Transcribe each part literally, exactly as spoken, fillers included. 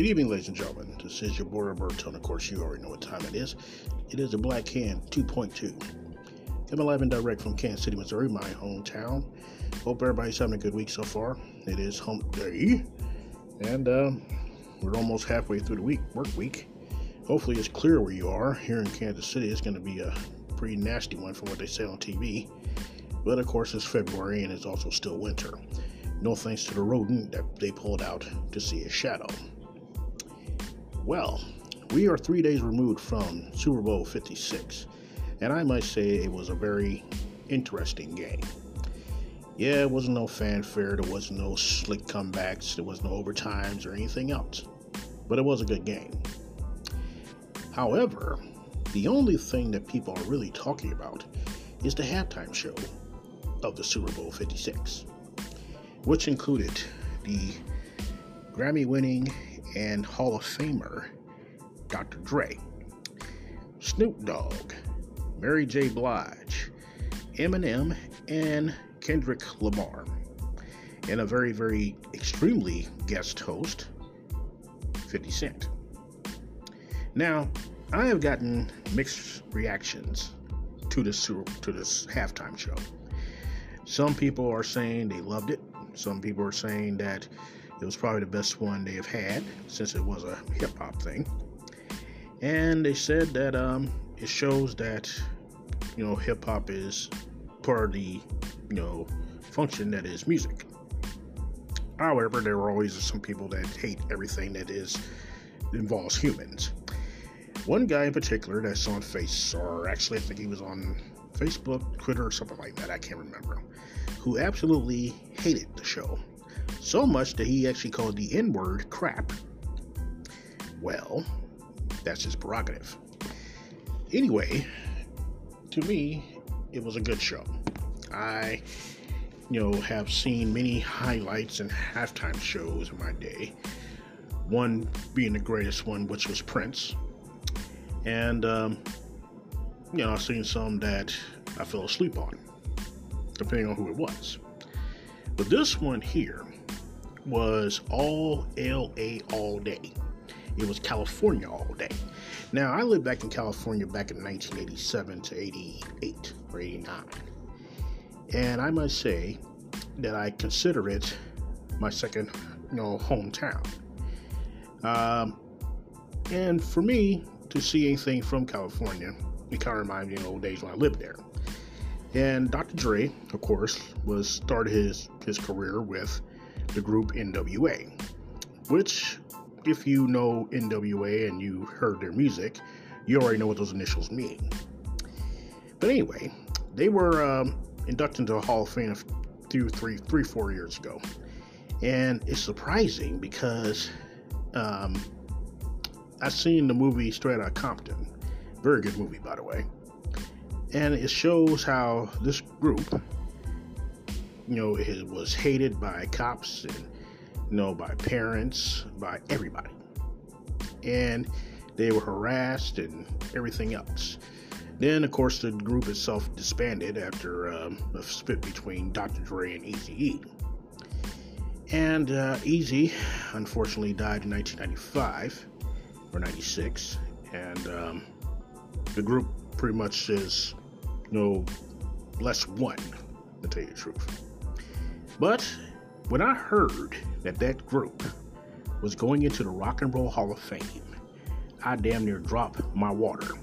Good evening, ladies and gentlemen. This is your boy Roberto, and of course, you already know what time it is. It is a Black Can two point two. Coming live and direct from Kansas City, Missouri, my hometown. Hope everybody's having a good week so far. It is hump day, and uh, we're almost halfway through the week, work week. Hopefully, it's clear where you are. Here in Kansas City, it's going to be a pretty nasty one from what they say on T V. But of course, it's February, and it's also still winter. No thanks to the rodent that they pulled out to see a shadow. Well, we are three days removed from Super Bowl fifty-six, and I must say it was a very interesting game. Yeah, it wasn't no fanfare, there wasn't no slick comebacks, there was no overtimes or anything else, but it was a good game. However, the only thing that people are really talking about is the halftime show of the Super Bowl fifty-six, which included the Grammy-winning and Hall of Famer Doctor Dre, Snoop Dogg, Mary J. Blige, Eminem, and Kendrick Lamar, and a very, very extremely guest host, fifty Cent. Now, I have gotten mixed reactions to this to this halftime show. Some people are saying they loved it. Some people are saying that it was probably the best one they have had since it was a hip-hop thing. And they said that um, it shows that, you know, hip-hop is part of the, you know, function that is music. However, there are always some people that hate everything that is involves humans. One guy in particular that's on Face, or actually I think he was on Facebook, Twitter, or something like that, I can't remember, who absolutely hated the show. So much that he actually called the N-word crap. Well, that's his prerogative. Anyway, to me, it was a good show. I, you know, have seen many highlights and halftime shows in my day. One being the greatest one, which was Prince. And, um, you know, I've seen some that I fell asleep on, depending on who it was. But this one here was all L A all day. It was California all day. Now, I lived back in California back in nineteen eighty-seven to eighty-eight or eighty-nine. And I must say that I consider it my second, you know, hometown. Um, and for me to see anything from California, it kind of reminds me of the old days when I lived there. And Doctor Dre, of course, was started his, his career with the group N W A, which, if you know N W A and you heard their music, you already know what those initials mean. But anyway, they were um, inducted into the Hall of Fame a few, three, three, four years ago. And it's surprising because um, I've seen the movie Straight Outta Compton. Very good movie, by the way. And it shows how this group, you know, it was hated by cops and, you know, by parents, by everybody. And they were harassed and everything else. Then, of course, the group itself disbanded after um, a split between Doctor Dre and Eazy-E. And uh, Eazy, unfortunately, died in nineteen ninety-five or ninety-six. And um, the group pretty much is, you know, less one, to tell you the truth. But when I heard that that group was going into the Rock and Roll Hall of Fame, I damn near dropped my water.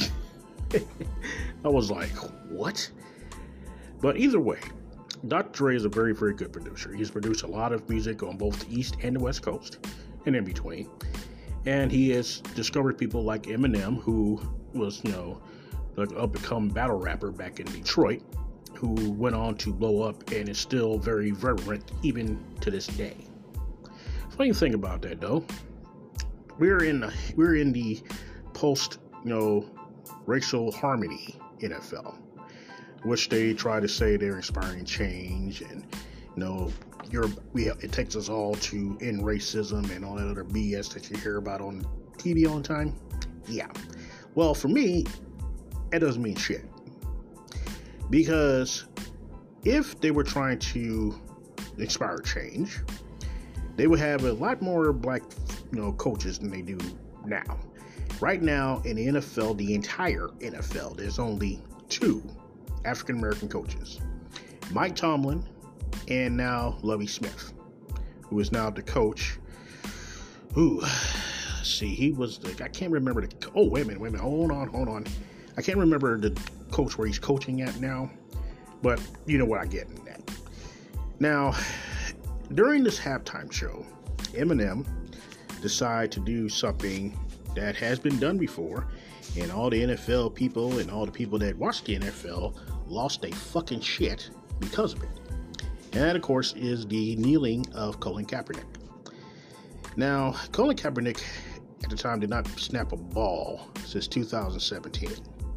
I was like, what? But either way, Doctor Dre is a very, very good producer. He's produced a lot of music on both the East and the West Coast, and in between. And he has discovered people like Eminem, who was, you know, like a up-and-come battle rapper back in Detroit, who went on to blow up and is still very relevant even to this day. Funny thing about that, though, we're in the, we're in the post, you know, racial harmony N F L, which they try to say they're inspiring change, and you know, you're we have, it takes us all to end racism and all that other B S that you hear about on T V all the time. Yeah, well, for me, that doesn't mean shit. Because if they were trying to inspire change, they would have a lot more black you know, coaches than they do now. Right now in the N F L, the entire N F L, there's only two African American coaches, Mike Tomlin and now Lovie Smith, who is now the coach. Ooh, see, he was the, I can't remember the, oh, wait a minute, wait a minute, hold on, hold on. I can't remember the coach where he's coaching at now, but you know what I get in that. Now, during this halftime show, Eminem decided to do something that has been done before, and all the N F L people and all the people that watch the N F L lost their fucking shit because of it. And that, of course, is the kneeling of Colin Kaepernick. Now, Colin Kaepernick at the time did not snap a ball since two thousand seventeen.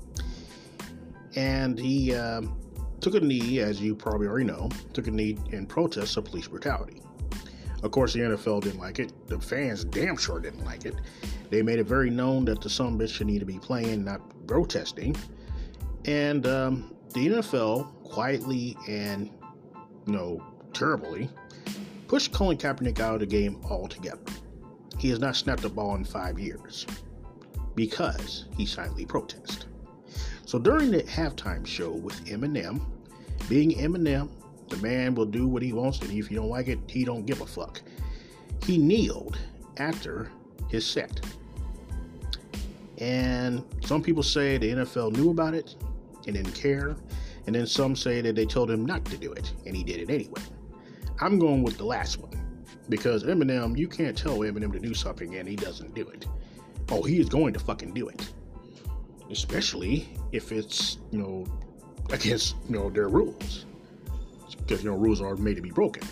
And he um, took a knee, as you probably already know, took a knee in protest of police brutality. Of course, the N F L didn't like it. The fans damn sure didn't like it. They made it very known that the sumbitch should need to be playing, not protesting. And um, the N F L quietly and, you know, terribly pushed Colin Kaepernick out of the game altogether. He has not snapped a ball in five years because he silently protested. So during the halftime show with Eminem, being Eminem, the man will do what he wants, and if you don't like it, he don't give a fuck. He kneeled after his set. And some people say the N F L knew about it and didn't care. And then some say that they told him not to do it, and he did it anyway. I'm going with the last one. Because Eminem, you can't tell Eminem to do something and he doesn't do it. Oh, he is going to fucking do it. Especially if it's, you know, against, you know, their rules. Because, you know, rules are made to be broken.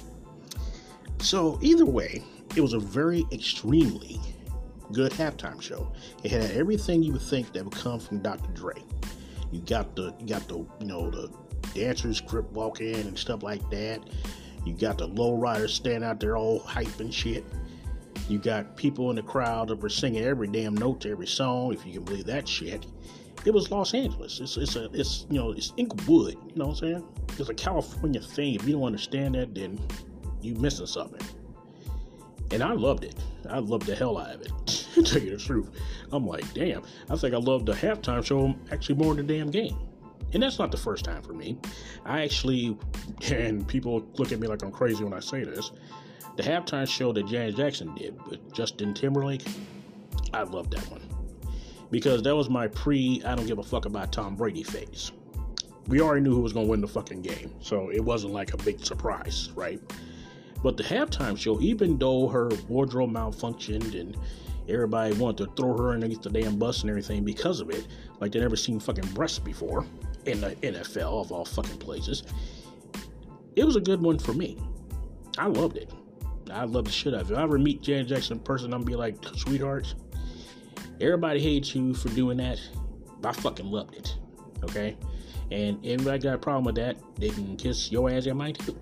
So, either way, it was a very extremely good halftime show. It had everything you would think that would come from Doctor Dre. You got the, you got the, you know, the dancers crip walking and stuff like that. You got the lowriders standing out there all hype and shit. You got people in the crowd that were singing every damn note to every song, if you can believe that shit. It was Los Angeles. It's it's a it's you know it's Inglewood. You know what I'm saying? It's a California thing. If you don't understand that, then you missing something. And I loved it. I loved the hell out of it. To tell you the truth, I'm like, damn. I think I loved the halftime show actually more than the damn game. And that's not the first time for me. I actually, and people look at me like I'm crazy when I say this, the halftime show that Janet Jackson did with Justin Timberlake, I loved that one. Because that was my pre, I don't give a fuck about Tom Brady phase. We already knew who was going to win the fucking game, so it wasn't like a big surprise, right? But the halftime show, even though her wardrobe malfunctioned and everybody wanted to throw her underneath the damn bus and everything because of it, like they never seen fucking breasts before in the N F L of all fucking places, it was a good one for me. I loved it. I loved the shit out of it. If I ever meet Janet Jackson in person, I'm gonna be like, sweetheart, everybody hates you for doing that, but I fucking loved it. Okay? And anybody got a problem with that, they can kiss your ass and mine too.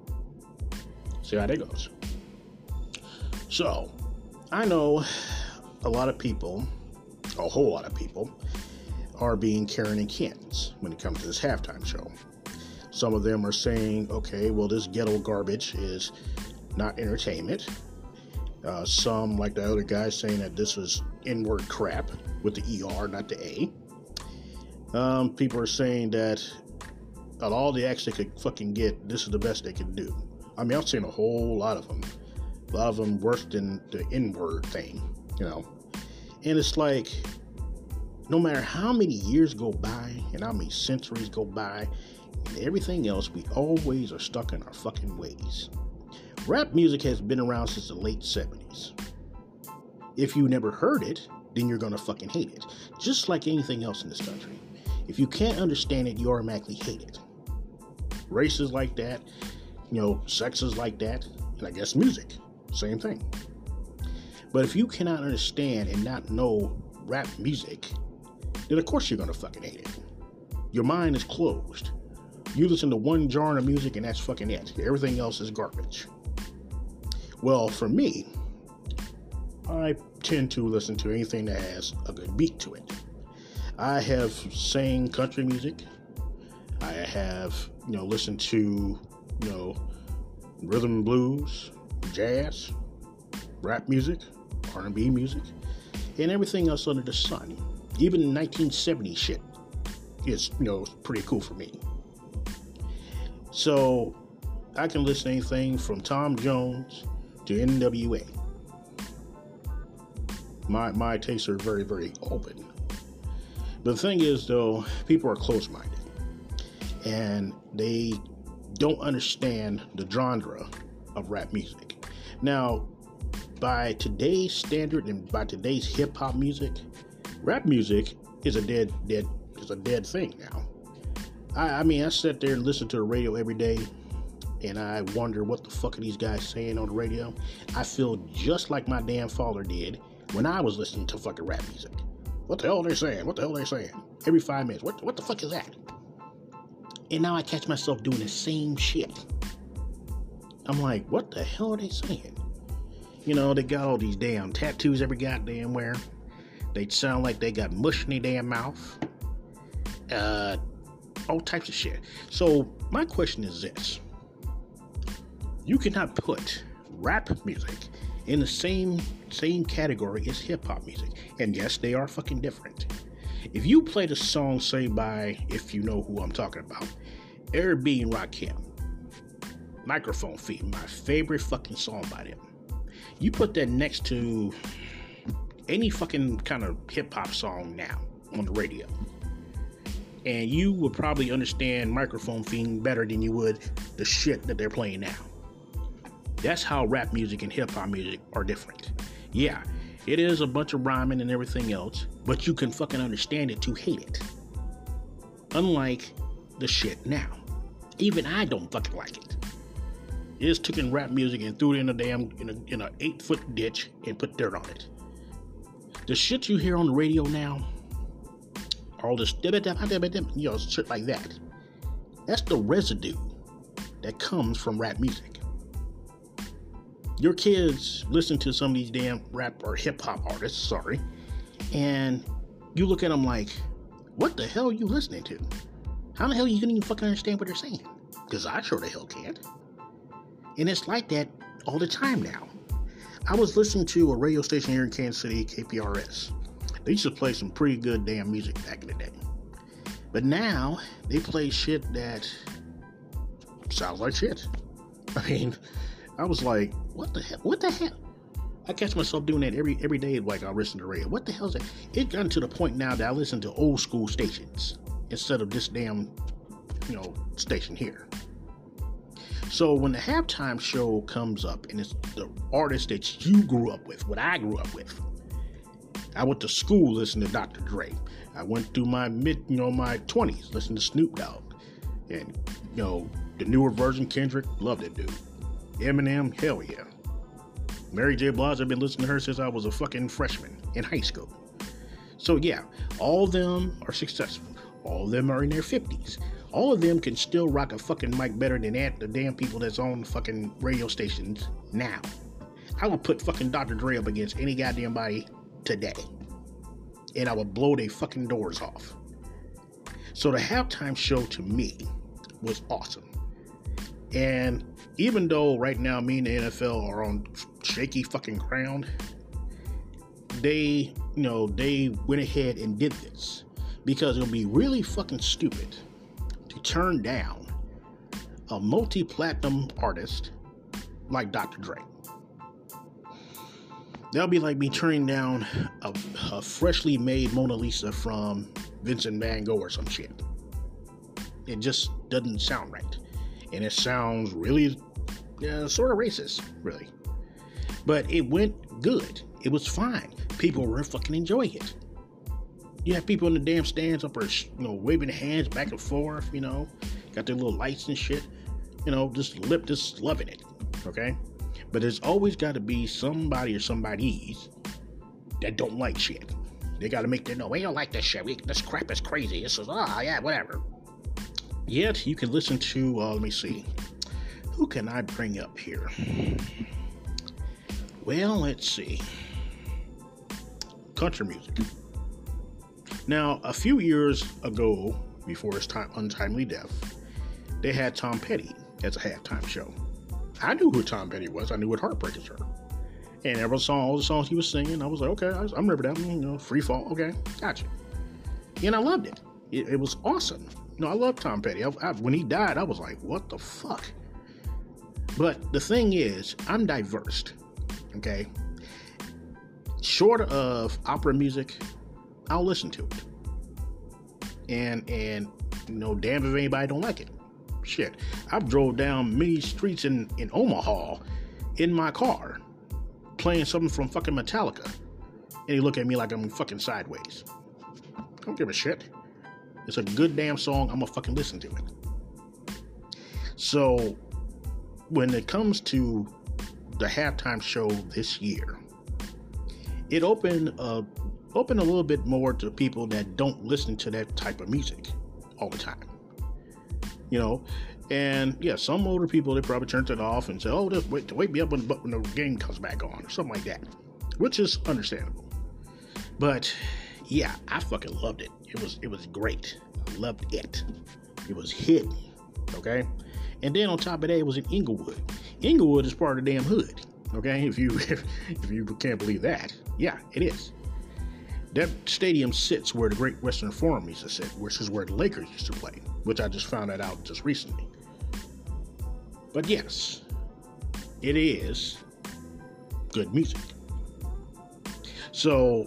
See how that goes. So, I know a lot of people, a whole lot of people, are being Karen and Kens when it comes to this halftime show. Some of them are saying, okay, well, this ghetto garbage is not entertainment. Uh, some, like the other guy, saying that this was N-word crap with the E R, not the A. Um, people are saying that of all the acts they could fucking get, this is the best they could do. I mean, I've seen a whole lot of them. A lot of them worse than the N-word thing, you know. And it's like, no matter how many years go by and how many centuries go by and everything else, we always are stuck in our fucking ways. Rap music has been around since the late seventies. If you never heard it, then you're gonna fucking hate it. Just like anything else in this country. If you can't understand it, you automatically hate it. Race is like that, you know, sex is like that, and I guess music, same thing. But if you cannot understand and not know rap music, then of course you're gonna fucking hate it. Your mind is closed. You listen to one genre of music and that's fucking it. Everything else is garbage. Well, for me, I tend to listen to anything that has a good beat to it. I have sang country music. I have, you know, listened to, you know, rhythm and blues, jazz, rap music, R and B music, and everything else under the sun. Even nineteen seventies shit is, you know, pretty cool for me. So I can listen to anything from Tom Jones to N W A. My my tastes are very, very open. But the thing is, though, people are close-minded, and they don't understand the genre of rap music. Now, by today's standard and by today's hip-hop music, rap music is a dead, dead, is a dead thing now. I, I mean, I sit there and listen to the radio every day, and I wonder what the fuck are these guys saying on the radio. I feel just like my damn father did when I was listening to fucking rap music. What the hell are they saying? What the hell are they saying? Every five minutes. What, what the fuck is that? And now I catch myself doing the same shit. I'm like, what the hell are they saying? You know, they got all these damn tattoos every goddamn where. They sound like they got mush in their damn mouth. Uh, all types of shit. So, my question is this. You cannot put rap music in the same same category as hip-hop music. And yes, they are fucking different. If you played a song, say by, if you know who I'm talking about, Eric B. and Rakim, Microphone Fiend, my favorite fucking song by them. You put that next to any fucking kind of hip-hop song now on the radio, and you would probably understand Microphone Fiend better than you would the shit that they're playing now. That's how rap music and hip-hop music are different. Yeah, it is a bunch of rhyming and everything else, but you can fucking understand it to hate it. Unlike the shit now. Even I don't fucking like it. It just took in rap music and threw it in a damn, in a, in a eight foot ditch and put dirt on it. The shit you hear on the radio now, all this, you know, shit like that, that's the residue that comes from rap music. Your kids listen to some of these damn rap or hip-hop artists, sorry, and you look at them like, what the hell are you listening to? How the hell you can even fucking understand what they're saying? Because I sure the hell can't. And it's like that all the time now. I was listening to a radio station here in Kansas City, K P R S. They used to play some pretty good damn music back in the day. But now, they play shit that sounds like shit. I mean, I was like, what the hell? What the hell? I catch myself doing that every every day, like I listen to the radio. What the hell is that? It gotten to the point now that I listen to old school stations instead of this damn, you know, station here. So when the halftime show comes up and it's the artist that you grew up with, what I grew up with. I went to school listening to Doctor Dre. I went through my mid, you know, my twenties listening to Snoop Dogg. And, you know, the newer version, Kendrick, love that dude. Eminem, hell yeah. Mary J. Blige, I've been listening to her since I was a fucking freshman in high school. So yeah, all of them are successful. All of them are in their fifties. All of them can still rock a fucking mic better than that, the damn people that's on fucking radio stations now. I would put fucking Doctor Dre up against any goddamn body today. And I would blow their fucking doors off. So the halftime show to me was awesome. And even though right now me and the N F L are on shaky fucking ground, they, you know, they went ahead and did this. Because it would be really fucking stupid to turn down a multi-platinum artist like Doctor Dre. That would be like me turning down a, a freshly made Mona Lisa from Vincent Van Gogh or some shit. It just doesn't sound right. And it sounds really uh, sort of racist, really. But it went good. It was fine. People were fucking enjoying it. You have people in the damn stands up there, you know, waving their hands back and forth, you know, got their little lights and shit, you know, just lip, just loving it, okay? But there's always got to be somebody or somebodies that don't like shit. They got to make them know, we don't like this shit. We, this crap is crazy. This is, ah, oh, yeah, whatever. Yet, you can listen to, uh, let me see. Who can I bring up here? Well, let's see. Country music. Now, a few years ago, before his time, untimely death, they had Tom Petty as a halftime show. I knew who Tom Petty was. I knew what Heartbreakers were. And every song, all the songs he was singing, I was like, okay, I, I remember that. You know, Free Fall. Okay, gotcha. And I loved it. It, it was awesome. You know, I love Tom Petty. I, I, when he died, I was like, what the fuck? But the thing is, I'm diverse. Okay? Short of opera music, I'll listen to it. And, and you know, damn if anybody don't like it. Shit. I've drove down many streets in, in Omaha in my car playing something from fucking Metallica. And he look at me like I'm fucking sideways. I don't give a shit. It's a good damn song. I'm gonna fucking listen to it. So, when it comes to the halftime show this year, it opened uh, opened a little bit more to people that don't listen to that type of music all the time. You know, and yeah, some older people, they probably turned it off and said, "Oh, just wait to wake me up when, when the game comes back on," or something like that, which is understandable. But yeah, I fucking loved it. It was it was great. I loved it. It was hidden, okay? And then on top of that, it was in Inglewood. Inglewood is part of the damn hood, okay? If you if, if you can't believe that, yeah, it is. That stadium sits where the Great Western Forum used to sit, which is where the Lakers used to play, which I just found that out just recently. But yes, it is good music. So,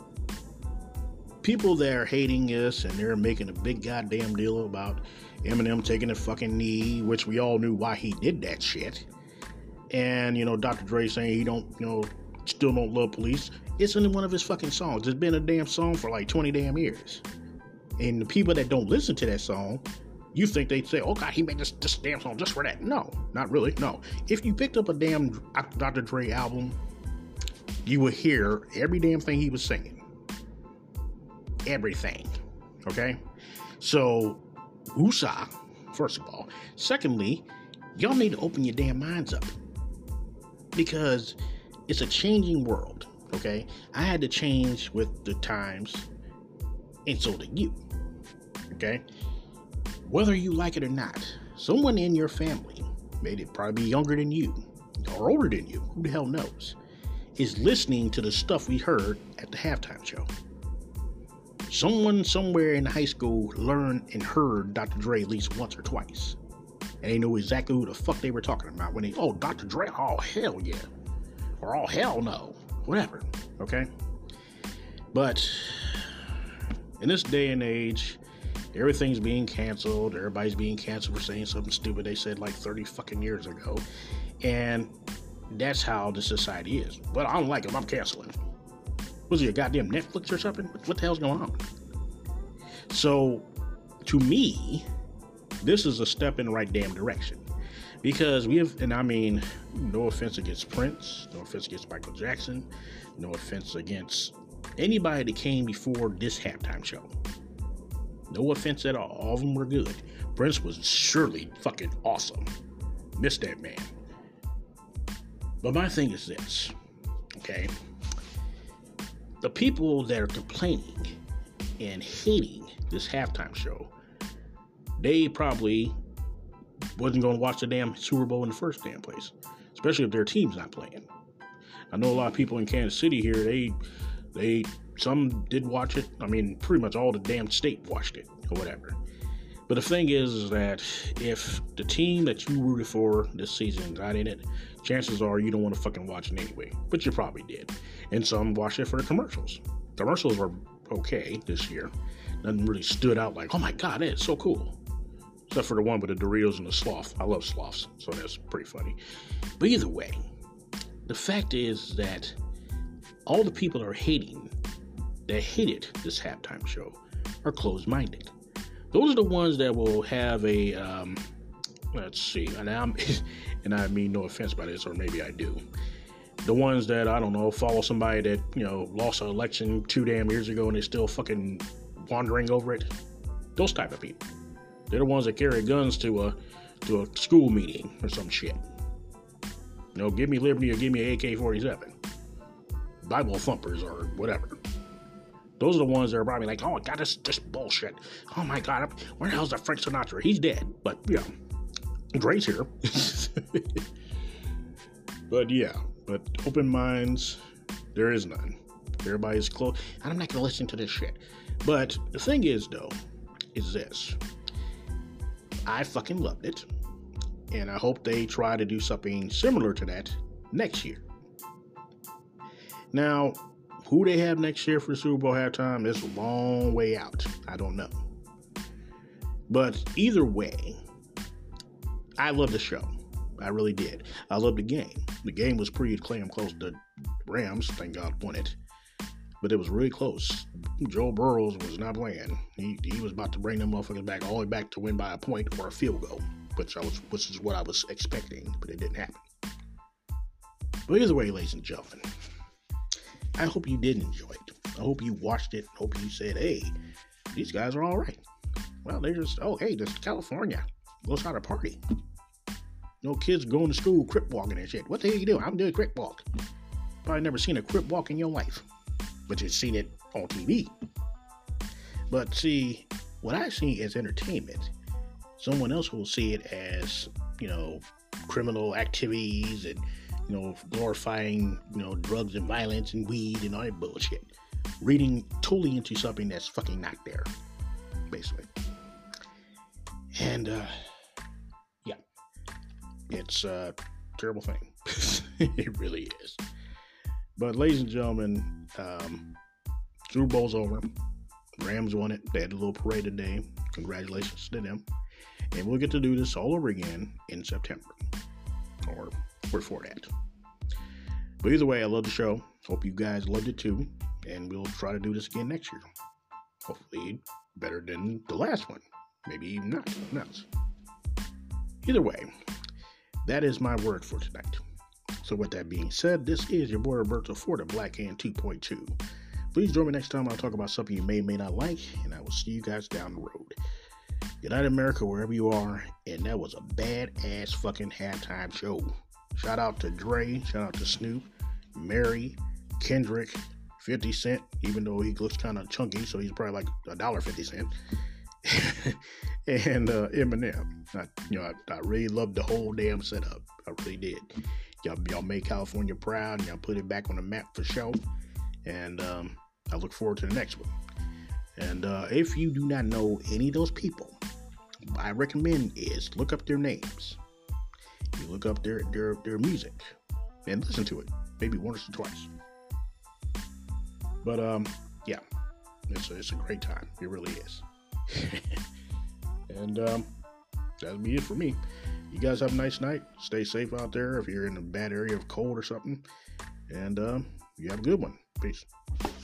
people that are hating us and they're making a big goddamn deal about Eminem taking a fucking knee, which we all knew why he did that shit. And, you know, Doctor Dre saying he don't, you know, still don't love police. It's in one of his fucking songs. It's been a damn song for like twenty damn years. And the people that don't listen to that song, you think they'd say, oh God, he made this, this damn song just for that. No, not really, no. If you picked up a damn Doctor Dre album, you would hear every damn thing he was singing. Everything. Okay? So, woosah, first of all. Secondly, y'all need to open your damn minds up. Because it's a changing world. Okay? I had to change with the times, and so did you. Okay? Whether you like it or not, someone in your family, maybe probably be younger than you, or older than you, who the hell knows, is listening to the stuff we heard at the halftime show. Someone somewhere in high school learned and heard Doctor Dre at least once or twice. And they knew exactly who the fuck they were talking about when they, oh, Doctor Dre, oh, hell yeah. Or, oh, hell no. Whatever. Okay? But in this day and age, everything's being canceled. Everybody's being canceled for saying something stupid they said like thirty fucking years ago. And that's how the society is. But I don't like him. I'm canceling. Was he a goddamn Netflix or something? What the hell's going on? So, to me, this is a step in the right damn direction. Because we have, and I mean, no offense against Prince, no offense against Michael Jackson, no offense against anybody that came before this halftime show. No offense at all. All of them were good. Prince was surely fucking awesome. Missed that man. But my thing is this, okay? The people that are complaining and hating this halftime show, they probably wasn't going to watch the damn Super Bowl in the first damn place, especially if their team's not playing. I know a lot of people in Kansas City here, they, they, some did watch it. I mean, pretty much all the damn state watched it or whatever. But the thing is, is that if the team that you rooted for this season got in it, chances are you don't want to fucking watch it anyway. But you probably did. And some watched it for the commercials. Commercials were okay this year. Nothing really stood out like, oh my God, that's so cool. Except for the one with the Doritos and the sloth. I love sloths, so that's pretty funny. But either way, the fact is that all the people that are hating, that hated this halftime show, are closed-minded. Those are the ones that will have a, um, let's see, and, I'm, and I mean no offense by this, or maybe I do. The ones that, I don't know, follow somebody that, you know, lost an election two damn years ago and they're still fucking wandering over it. Those type of people. They're the ones that carry guns to a, to a school meeting or some shit. You know, give me liberty or give me an A K forty-seven. Bible thumpers or whatever. Those are the ones that are probably like, oh my God, this, this bullshit. Oh my God, where the hell's that Frank Sinatra? He's dead. But, yeah, Dre's here. But, yeah, but open minds, There is none. Everybody's close. I'm not going to listen to this shit. But the thing is, though, is this. I fucking loved it. And I hope they try to do something similar to that next year. Now, who they have next year for the Super Bowl halftime is a long way out. I don't know. But either way, I love the show. I really did. I loved the game. The game was pretty damn close. The Rams, thank God, won it. But it was really close. Joe Burrows was not playing. He he was about to bring them motherfuckers back all the way back to win by a point or a field goal, which I was, which is what I was expecting, but it didn't happen. But either way, ladies and gentlemen, I hope you did enjoy it. I hope you watched it. I hope you said, "Hey, these guys are all right." Well, they're just, oh, hey, this is California. Let's have a party. No kids going to school crip walking and shit. What the hell you doing? I'm doing a crip walk. Probably never seen a crip walk in your life, but you've seen it on T V. But see, what I see as entertainment, someone else will see it as, you know, criminal activities and, you know, glorifying, you know, drugs and violence and weed and all that bullshit. Reading totally into something that's fucking not there, basically. And, uh, yeah, it's a terrible thing. It really is. But, ladies and gentlemen, um, Super Bowl's over. Rams won it. They had a little parade today. Congratulations to them. And we'll get to do this all over again in September. Or before that. But either way, I love the show. Hope you guys loved it too. And we'll try to do this again next year. Hopefully better than the last one. Maybe even not. Who knows? Either way, that is my word for tonight. So with that being said, this is your boy Roberto for the Black Hand two point two. Please join me next time I'll talk about something you may or may not like, and I will see you guys down the road. United America, wherever you are, and that was a badass fucking halftime show. Shout out to Dre, shout out to Snoop, Mary, Kendrick, fifty Cent, even though he looks kind of chunky, so he's probably like a dollar fifty cent. And uh, Eminem. I, you know, I, I really loved the whole damn setup. I really did. Y'all, y'all made California proud, and y'all put it back on the map for show. And um, I look forward to the next one. And uh, if you do not know any of those people, what I recommend is look up their names. You look up their their their music and listen to it, maybe once or twice. But um, yeah, it's a, it's a great time. It really is. And um, that'll be it for me. You guys have a nice night. Stay safe out there if you're in a bad area of cold or something. And um, you have a good one. Peace.